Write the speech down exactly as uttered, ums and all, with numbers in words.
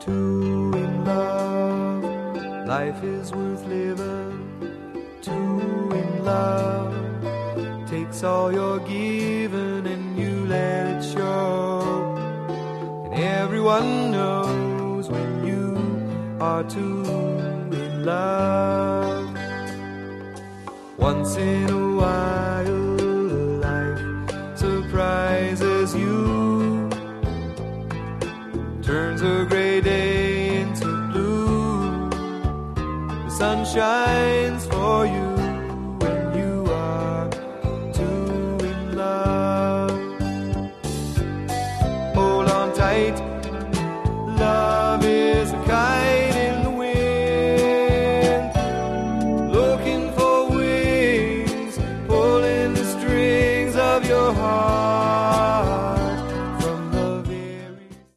two in love. Life is worth living. Two in love. Takes all your giving and you let it show. And everyone knows when you are two in love. Once in a while, life surprises you. Turns a gray day into blue. The sun shines